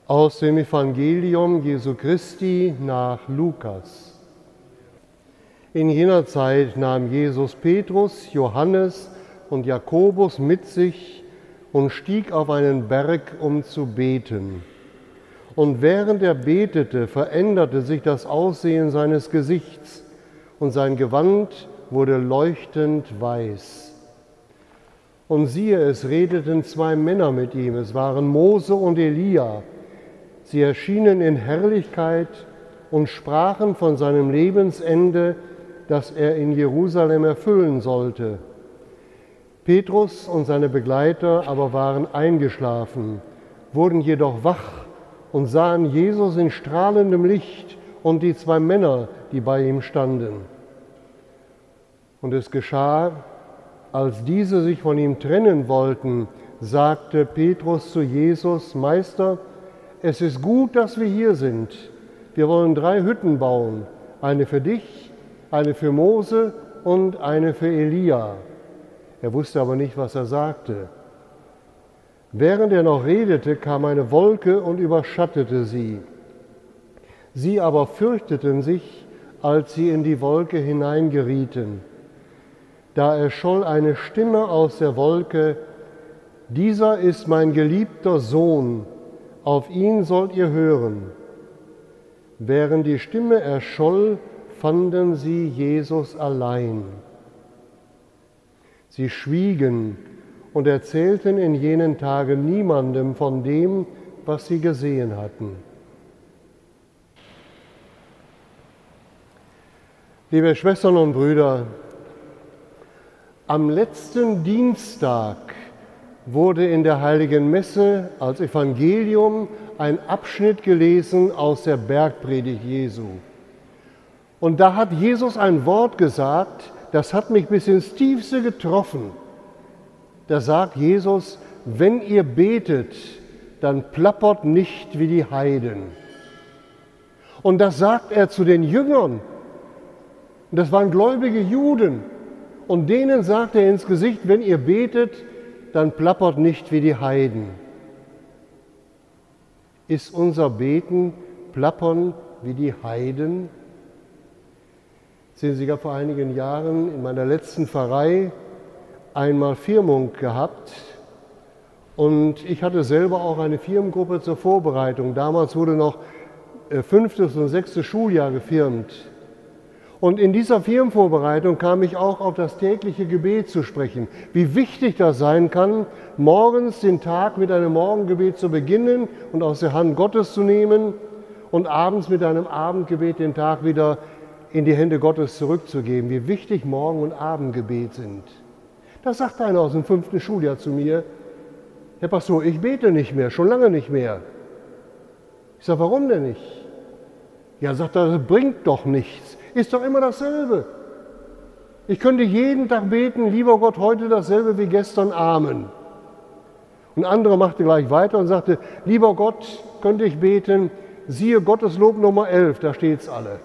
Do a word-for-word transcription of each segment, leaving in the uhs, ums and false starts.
Aus dem Evangelium Jesu Christi nach Lukas. In jener Zeit nahm Jesus Petrus, Johannes und Jakobus mit sich und stieg auf einen Berg, um zu beten. Und während er betete, veränderte sich das Aussehen seines Gesichts, und sein Gewand wurde leuchtend weiß. Und siehe, es redeten zwei Männer mit ihm, es waren Mose und Elia. Sie erschienen in Herrlichkeit und sprachen von seinem Lebensende, das er in Jerusalem erfüllen sollte. Petrus und seine Begleiter aber waren eingeschlafen, wurden jedoch wach und sahen Jesus in strahlendem Licht und die zwei Männer, die bei ihm standen. Und es geschah, als diese sich von ihm trennen wollten, sagte Petrus zu Jesus: Meister, es ist gut, dass wir hier sind. Wir wollen drei Hütten bauen, eine für dich, eine für Mose und eine für Elia. Er wusste aber nicht, was er sagte. Während er noch redete, kam eine Wolke und überschattete sie. Sie aber fürchteten sich, als sie in die Wolke hineingerieten. Da erscholl eine Stimme aus der Wolke: Dieser ist mein geliebter Sohn, auf ihn sollt ihr hören. Während die Stimme erscholl, fanden sie Jesus allein. Sie schwiegen und erzählten in jenen Tagen niemandem von dem, was sie gesehen hatten. Liebe Schwestern und Brüder, am letzten Dienstag wurde in der Heiligen Messe als Evangelium ein Abschnitt gelesen aus der Bergpredigt Jesu. Und da hat Jesus ein Wort gesagt, das hat mich bis ins Tiefste getroffen. Da sagt Jesus: Wenn ihr betet, dann plappert nicht wie die Heiden. Und das sagt er zu den Jüngern. Und das waren gläubige Juden. Und denen sagt er ins Gesicht: Wenn ihr betet, dann plappert nicht wie die Heiden. Ist unser Beten plappern wie die Heiden? Sehen Sie, ich habe vor einigen Jahren in meiner letzten Pfarrei einmal Firmung gehabt und ich hatte selber auch eine Firmengruppe zur Vorbereitung. Damals wurde noch fünftes und sechstes Schuljahr gefirmt. Und in dieser Firmenvorbereitung kam ich auch auf das tägliche Gebet zu sprechen. Wie wichtig das sein kann, morgens den Tag mit einem Morgengebet zu beginnen und aus der Hand Gottes zu nehmen und abends mit einem Abendgebet den Tag wieder in die Hände Gottes zurückzugeben. Wie wichtig Morgen- und Abendgebet sind. Das sagt einer aus dem fünften Schuljahr zu mir: Herr Pastor, ich bete nicht mehr, schon lange nicht mehr. Ich sage: Warum denn nicht? Ja, sagt er, das bringt doch nichts. Ist doch immer dasselbe. Ich könnte jeden Tag beten: Lieber Gott, heute dasselbe wie gestern, Amen. Und andere machte gleich weiter und sagte: Lieber Gott, könnte ich beten, siehe Gotteslob Nummer elf, da steht's alle.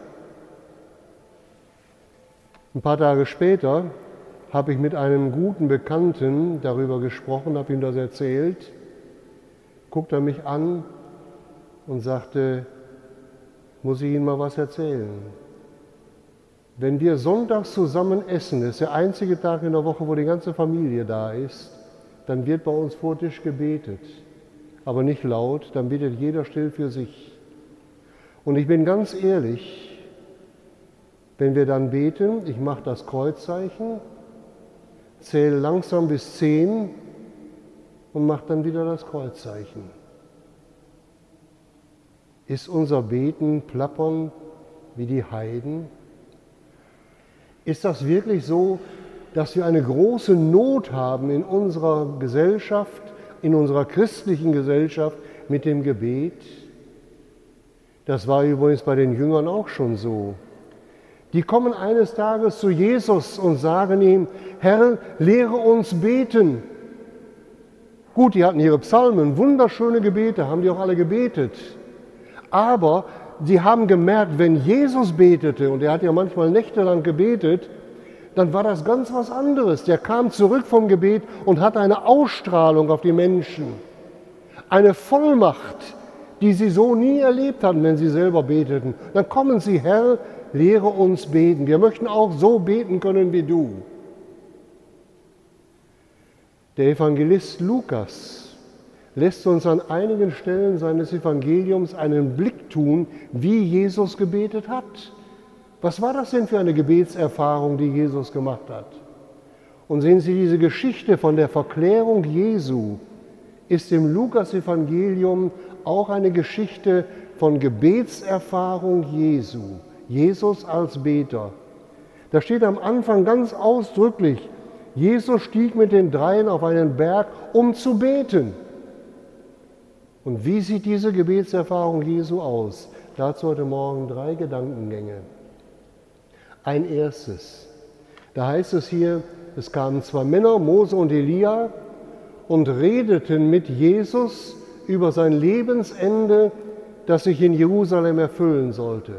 Ein paar Tage später habe ich mit einem guten Bekannten darüber gesprochen, habe ihm das erzählt, guckte er mich an und sagte: Muss ich Ihnen mal was erzählen? Wenn wir sonntags zusammen essen, das ist der einzige Tag in der Woche, wo die ganze Familie da ist, dann wird bei uns vor Tisch gebetet. Aber nicht laut, dann betet jeder still für sich. Und ich bin ganz ehrlich, wenn wir dann beten, ich mache das Kreuzzeichen, zähle langsam bis zehn und mache dann wieder das Kreuzzeichen. Ist unser Beten plappern wie die Heiden? Ist das wirklich so, dass wir eine große Not haben in unserer Gesellschaft, in unserer christlichen Gesellschaft mit dem Gebet? Das war übrigens bei den Jüngern auch schon so. Die kommen eines Tages zu Jesus und sagen ihm: Herr, lehre uns beten. Gut, die hatten ihre Psalmen, wunderschöne Gebete, haben die auch alle gebetet. Aber sie haben gemerkt, wenn Jesus betete, und er hat ja manchmal nächtelang gebetet, dann war das ganz was anderes. Der kam zurück vom Gebet und hatte eine Ausstrahlung auf die Menschen, eine Vollmacht, die sie so nie erlebt hatten, wenn sie selber beteten. Dann kommen sie, Herr, lehre uns beten. Wir möchten auch so beten können wie du. Der Evangelist Lukas lässt uns an einigen Stellen seines Evangeliums einen Blick tun, wie Jesus gebetet hat. Was war das denn für eine Gebetserfahrung, die Jesus gemacht hat? Und sehen Sie, diese Geschichte von der Verklärung Jesu ist im Lukas-Evangelium auch eine Geschichte von Gebetserfahrung Jesu. Jesus als Beter. Da steht am Anfang ganz ausdrücklich, Jesus stieg mit den Dreien auf einen Berg, um zu beten. Und wie sieht diese Gebetserfahrung Jesu aus? Dazu heute Morgen drei Gedankengänge. Ein erstes, da heißt es hier, es kamen zwei Männer, Mose und Elia, und redeten mit Jesus über sein Lebensende, das sich in Jerusalem erfüllen sollte.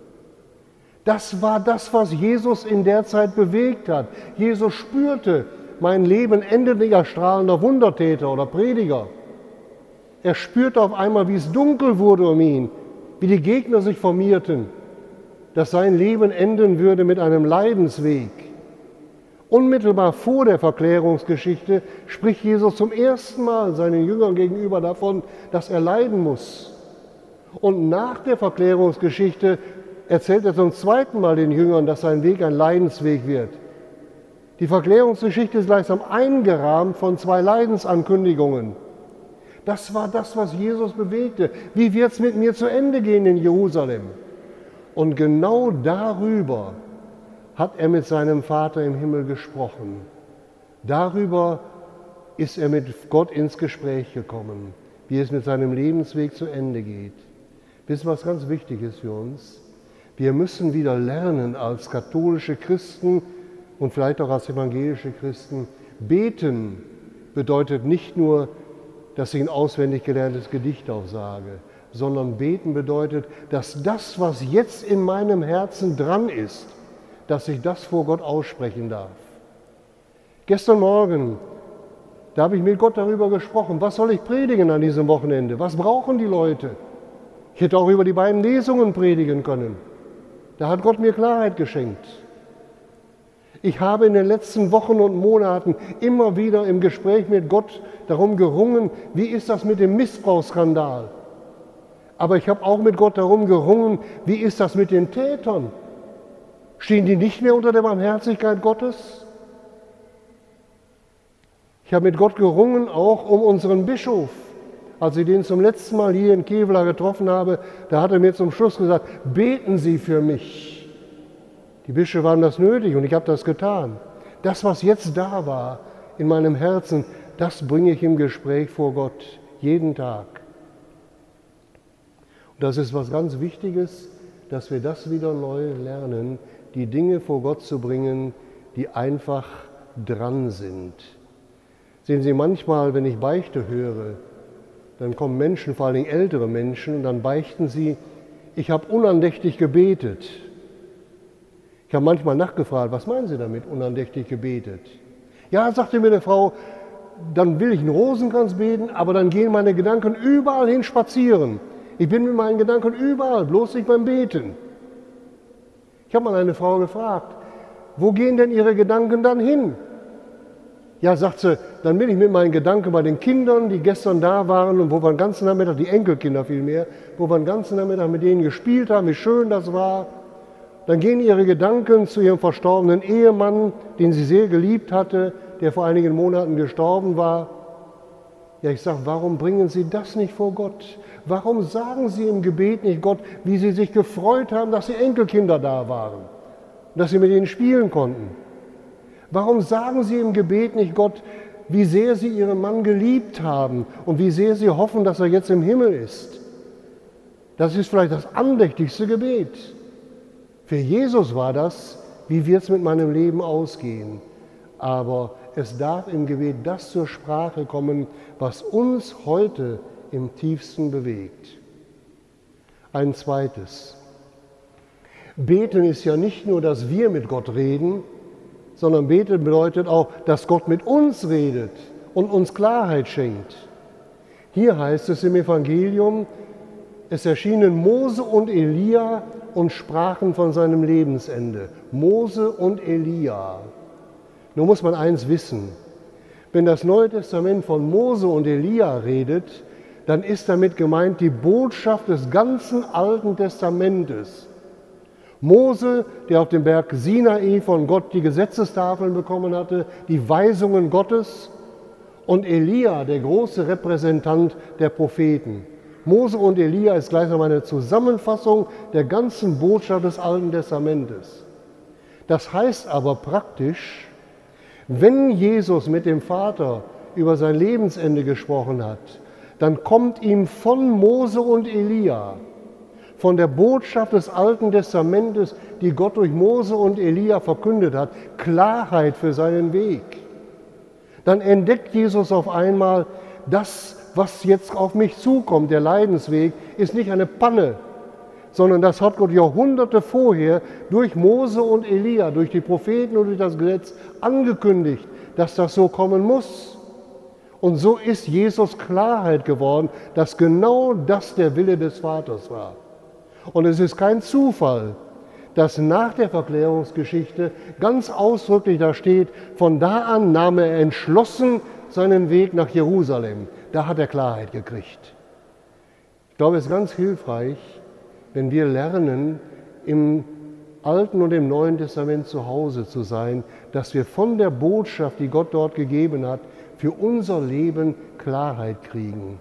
Das war das, was Jesus in der Zeit bewegt hat. Jesus spürte, mein Leben endet nicht als strahlender Wundertäter oder Prediger. Er spürte auf einmal, wie es dunkel wurde um ihn, wie die Gegner sich formierten, dass sein Leben enden würde mit einem Leidensweg. Unmittelbar vor der Verklärungsgeschichte spricht Jesus zum ersten Mal seinen Jüngern gegenüber davon, dass er leiden muss. Und nach der Verklärungsgeschichte erzählt er zum zweiten Mal den Jüngern, dass sein Weg ein Leidensweg wird. Die Verklärungsgeschichte ist gleichsam eingerahmt von zwei Leidensankündigungen. Das war das, was Jesus bewegte. Wie wird es mit mir zu Ende gehen in Jerusalem? Und genau darüber hat er mit seinem Vater im Himmel gesprochen. Darüber ist er mit Gott ins Gespräch gekommen, wie es mit seinem Lebensweg zu Ende geht. Wissen Sie, was ganz wichtig ist für uns? Wir müssen wieder lernen als katholische Christen und vielleicht auch als evangelische Christen. Beten bedeutet nicht nur, dass ich ein auswendig gelerntes Gedicht aufsage, sondern beten bedeutet, dass das, was jetzt in meinem Herzen dran ist, dass ich das vor Gott aussprechen darf. Gestern Morgen, da habe ich mit Gott darüber gesprochen, was soll ich predigen an diesem Wochenende? Was brauchen die Leute? Ich hätte auch über die beiden Lesungen predigen können. Da hat Gott mir Klarheit geschenkt. Ich habe in den letzten Wochen und Monaten immer wieder im Gespräch mit Gott darum gerungen, wie ist das mit dem Missbrauchsskandal? Aber ich habe auch mit Gott darum gerungen, wie ist das mit den Tätern? Stehen die nicht mehr unter der Barmherzigkeit Gottes? Ich habe mit Gott gerungen, auch um unseren Bischof. Als ich den zum letzten Mal hier in Kevela getroffen habe, da hat er mir zum Schluss gesagt, beten Sie für mich. Die Bischöfe haben das nötig und ich habe das getan. Das, was jetzt da war in meinem Herzen, das bringe ich im Gespräch vor Gott, jeden Tag. Und das ist was ganz Wichtiges, dass wir das wieder neu lernen, die Dinge vor Gott zu bringen, die einfach dran sind. Sehen Sie, manchmal, wenn ich Beichte höre, dann kommen Menschen, vor allem ältere Menschen, und dann beichten sie, ich habe unandächtig gebetet. Ich habe manchmal nachgefragt, was meinen Sie damit, unandächtig gebetet? Ja, sagte mir eine Frau, dann will ich einen Rosenkranz beten, aber dann gehen meine Gedanken überall hin spazieren. Ich bin mit meinen Gedanken überall, bloß nicht beim Beten. Ich habe mal eine Frau gefragt, wo gehen denn Ihre Gedanken dann hin? Ja, sagt sie, dann bin ich mit meinen Gedanken bei den Kindern, die gestern da waren und wo wir den ganzen Nachmittag, die Enkelkinder vielmehr, wo wir den ganzen Nachmittag mit denen gespielt haben, wie schön das war. Dann gehen ihre Gedanken zu ihrem verstorbenen Ehemann, den sie sehr geliebt hatte, der vor einigen Monaten gestorben war. Ja, ich sage, warum bringen Sie das nicht vor Gott? Warum sagen Sie im Gebet nicht Gott, wie Sie sich gefreut haben, dass die Enkelkinder da waren und dass Sie mit ihnen spielen konnten? Warum sagen Sie im Gebet nicht Gott, wie sehr Sie Ihren Mann geliebt haben und wie sehr Sie hoffen, dass er jetzt im Himmel ist? Das ist vielleicht das andächtigste Gebet. Für Jesus war das, wie wird es mit meinem Leben ausgehen? Aber es darf im Gebet das zur Sprache kommen, was uns heute im tiefsten bewegt. Ein zweites. Beten ist ja nicht nur, dass wir mit Gott reden, sondern beten bedeutet auch, dass Gott mit uns redet und uns Klarheit schenkt. Hier heißt es im Evangelium, Es erschienen Mose und Elia und sprachen von seinem Lebensende. Mose und Elia. Nun muss man eins wissen. Wenn das Neue Testament von Mose und Elia redet, dann ist damit gemeint die Botschaft des ganzen Alten Testamentes. Mose, der auf dem Berg Sinai von Gott die Gesetzestafeln bekommen hatte, die Weisungen Gottes, und Elia, der große Repräsentant der Propheten. Mose und Elia ist gleichsam eine Zusammenfassung der ganzen Botschaft des Alten Testamentes. Das heißt aber praktisch, wenn Jesus mit dem Vater über sein Lebensende gesprochen hat, dann kommt ihm von Mose und Elia, von der Botschaft des Alten Testamentes, die Gott durch Mose und Elia verkündet hat, Klarheit für seinen Weg. Dann entdeckt Jesus auf einmal, das, was jetzt auf mich zukommt, der Leidensweg, ist nicht eine Panne, sondern das hat Gott Jahrhunderte vorher durch Mose und Elia, durch die Propheten und durch das Gesetz angekündigt, dass das so kommen muss. Und so ist Jesus Klarheit geworden, dass genau das der Wille des Vaters war. Und es ist kein Zufall, dass nach der Verklärungsgeschichte ganz ausdrücklich da steht, von da an nahm er entschlossen seinen Weg nach Jerusalem. Da hat er Klarheit gekriegt. Ich glaube, es ist ganz hilfreich, wenn wir lernen, im Alten und im Neuen Testament zu Hause zu sein, dass wir von der Botschaft, die Gott dort gegeben hat, für unser Leben Klarheit kriegen.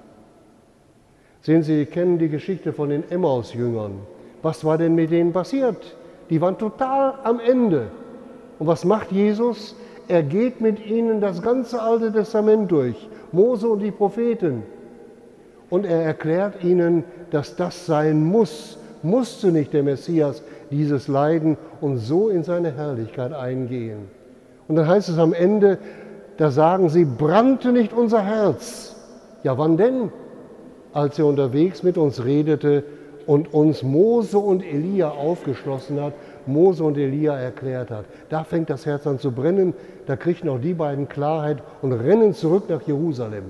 Sehen Sie, Sie kennen die Geschichte von den Emmaus-Jüngern. Was war denn mit denen passiert? Die waren total am Ende. Und was macht Jesus? Er geht mit ihnen das ganze Alte Testament durch, Mose und die Propheten. Und er erklärt ihnen, dass das sein muss. Musste nicht der Messias dieses leiden und so in seine Herrlichkeit eingehen. Und dann heißt es am Ende, da sagen sie, brannte nicht unser Herz. Ja, wann denn? Als er unterwegs mit uns redete und uns Mose und Elia aufgeschlossen hat, Mose und Elia erklärt hat. Da fängt das Herz an zu brennen, da kriegen auch die beiden Klarheit und rennen zurück nach Jerusalem.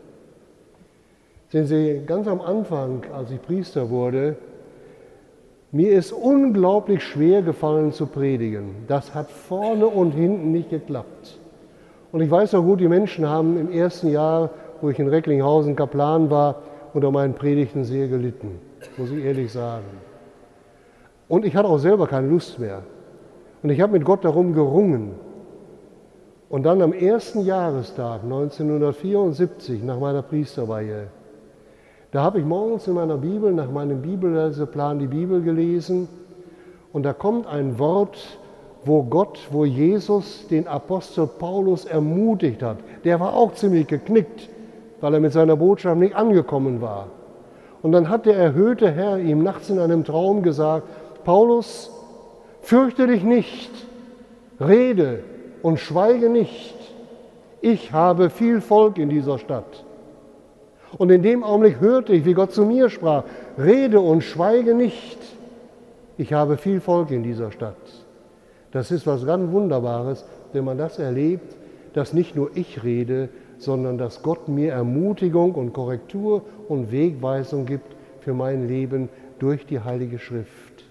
Sehen Sie, ganz am Anfang, als ich Priester wurde, mir ist unglaublich schwer gefallen zu predigen. Das hat vorne und hinten nicht geklappt. Und ich weiß noch gut, die Menschen haben im ersten Jahr, wo ich in Recklinghausen Kaplan war, unter meinen Predigten sehr gelitten, muss ich ehrlich sagen. Und ich hatte auch selber keine Lust mehr. Und ich habe mit Gott darum gerungen. Und dann am ersten Jahrestag neunzehnhundertvierundsiebzig, nach meiner Priesterweihe, da habe ich morgens in meiner Bibel, nach meinem Bibelleseplan, die Bibel gelesen. Und da kommt ein Wort, wo Gott, wo Jesus den Apostel Paulus ermutigt hat. Der war auch ziemlich geknickt, weil er mit seiner Botschaft nicht angekommen war. Und dann hat der erhöhte Herr ihm nachts in einem Traum gesagt, Paulus, fürchte dich nicht, rede und schweige nicht. Ich habe viel Volk in dieser Stadt. Und in dem Augenblick hörte ich, wie Gott zu mir sprach, rede und schweige nicht. Ich habe viel Volk in dieser Stadt. Das ist was ganz Wunderbares, wenn man das erlebt, dass nicht nur ich rede, sondern dass Gott mir Ermutigung und Korrektur und Wegweisung gibt für mein Leben durch die Heilige Schrift.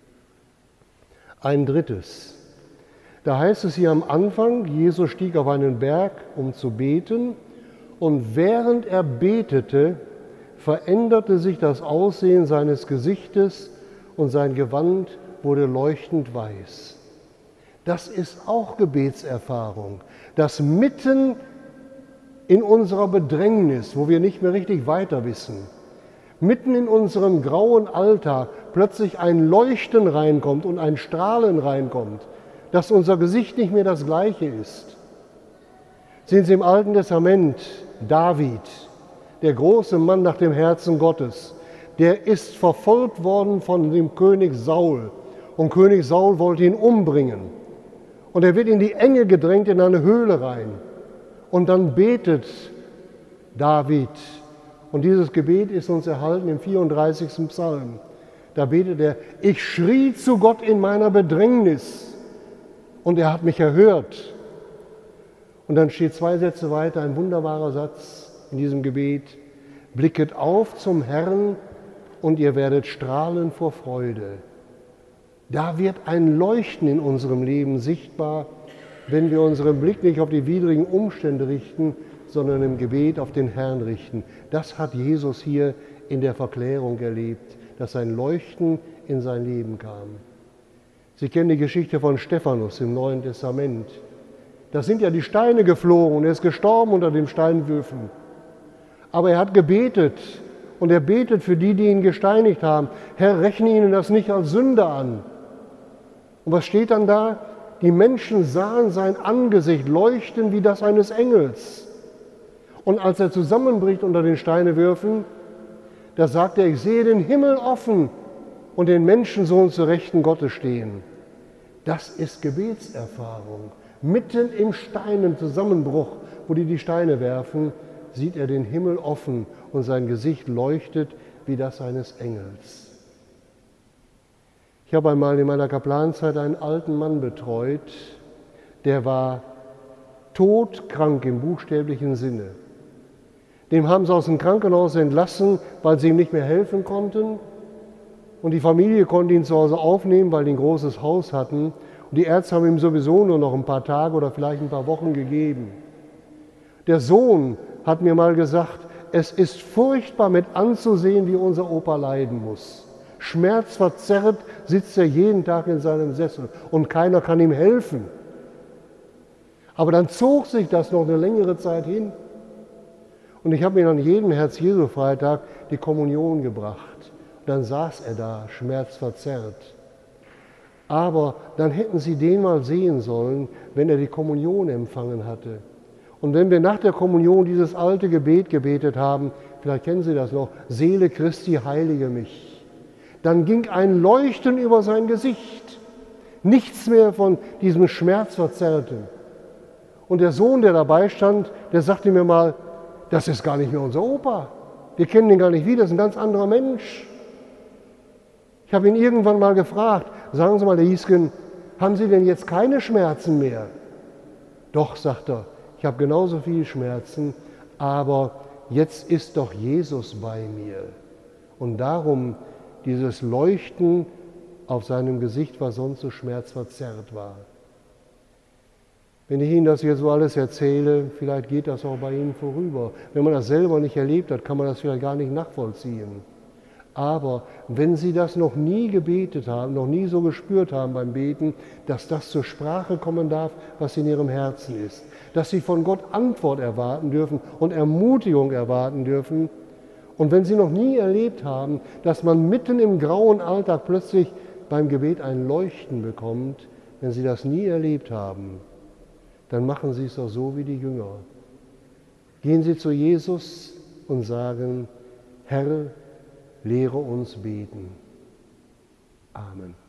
Ein drittes. Da heißt es hier am Anfang, Jesus stieg auf einen Berg, um zu beten, und während er betete, veränderte sich das Aussehen seines Gesichtes und sein Gewand wurde leuchtend weiß. Das ist auch Gebetserfahrung, dass mitten in unserer Bedrängnis, wo wir nicht mehr richtig weiter wissen, mitten in unserem grauen Alltag plötzlich ein Leuchten reinkommt und ein Strahlen reinkommt, dass unser Gesicht nicht mehr das gleiche ist. Sehen Sie im Alten Testament, David, der große Mann nach dem Herzen Gottes, der ist verfolgt worden von dem König Saul. Und König Saul wollte ihn umbringen. Und er wird in die Enge gedrängt, in eine Höhle rein. Und dann betet David. Und dieses Gebet ist uns erhalten im vierunddreißigsten Psalm. Da betet er, ich schrie zu Gott in meiner Bedrängnis und er hat mich erhört. Und dann steht zwei Sätze weiter, ein wunderbarer Satz in diesem Gebet. Blicket auf zum Herrn und ihr werdet strahlen vor Freude. Da wird ein Leuchten in unserem Leben sichtbar, wenn wir unseren Blick nicht auf die widrigen Umstände richten, sondern im Gebet auf den Herrn richten. Das hat Jesus hier in der Verklärung erlebt, dass ein Leuchten in sein Leben kam. Sie kennen die Geschichte von Stephanus im Neuen Testament. Da sind ja die Steine geflogen und er ist gestorben unter dem Steinwürfen. Aber er hat gebetet und er betet für die, die ihn gesteinigt haben. Herr, rechne ihnen das nicht als Sünde an. Und was steht dann da? Die Menschen sahen sein Angesicht leuchten wie das eines Engels. Und als er zusammenbricht unter den Steinewürfen, da sagt er, ich sehe den Himmel offen und den Menschensohn zur Rechten Gottes stehen. Das ist Gebetserfahrung. Mitten im Steinenzusammenbruch, wo die die Steine werfen, sieht er den Himmel offen und sein Gesicht leuchtet wie das eines Engels. Ich habe einmal in meiner Kaplanenzeit einen alten Mann betreut, der war todkrank im buchstäblichen Sinne. Dem haben sie aus dem Krankenhaus entlassen, weil sie ihm nicht mehr helfen konnten. Und die Familie konnte ihn zu Hause aufnehmen, weil die ein großes Haus hatten. Und die Ärzte haben ihm sowieso nur noch ein paar Tage oder vielleicht ein paar Wochen gegeben. Der Sohn hat mir mal gesagt, es ist furchtbar mit anzusehen, wie unser Opa leiden muss. Schmerzverzerrt sitzt er jeden Tag in seinem Sessel und keiner kann ihm helfen. Aber dann zog sich das noch eine längere Zeit hin. Und ich habe ihm an jeden Herz-Jesu-Freitag die Kommunion gebracht. Und dann saß er da, schmerzverzerrt. Aber dann hätten Sie den mal sehen sollen, wenn er die Kommunion empfangen hatte. Und wenn wir nach der Kommunion dieses alte Gebet gebetet haben, vielleicht kennen Sie das noch, Seele Christi, heilige mich. Dann ging ein Leuchten über sein Gesicht. Nichts mehr von diesem Schmerzverzerrten. Und der Sohn, der dabei stand, der sagte mir mal, das ist gar nicht mehr unser Opa. Wir kennen ihn gar nicht wieder, das ist ein ganz anderer Mensch. Ich habe ihn irgendwann mal gefragt, sagen Sie mal, Herr Hiesken, haben Sie denn jetzt keine Schmerzen mehr? Doch, sagt er, ich habe genauso viele Schmerzen, aber jetzt ist doch Jesus bei mir. Und darum dieses Leuchten auf seinem Gesicht, was sonst so schmerzverzerrt war. Wenn ich Ihnen das jetzt so alles erzähle, vielleicht geht das auch bei Ihnen vorüber. Wenn man das selber nicht erlebt hat, kann man das vielleicht gar nicht nachvollziehen. Aber wenn Sie das noch nie gebetet haben, noch nie so gespürt haben beim Beten, dass das zur Sprache kommen darf, was in Ihrem Herzen ist, dass Sie von Gott Antwort erwarten dürfen und Ermutigung erwarten dürfen, und wenn Sie noch nie erlebt haben, dass man mitten im grauen Alltag plötzlich beim Gebet ein Leuchten bekommt, wenn Sie das nie erlebt haben, dann machen Sie es doch so wie die Jünger. Gehen Sie zu Jesus und sagen, Herr, lehre uns beten. Amen.